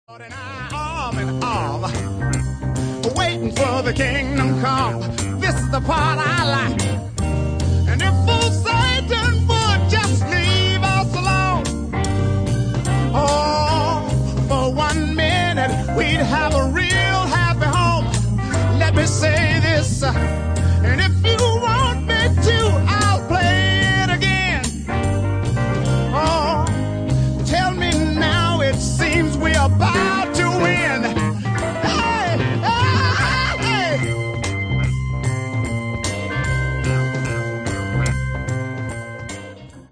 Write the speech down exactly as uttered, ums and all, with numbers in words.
Arm in arm, waiting for the kingdom come. This is the part I like. And if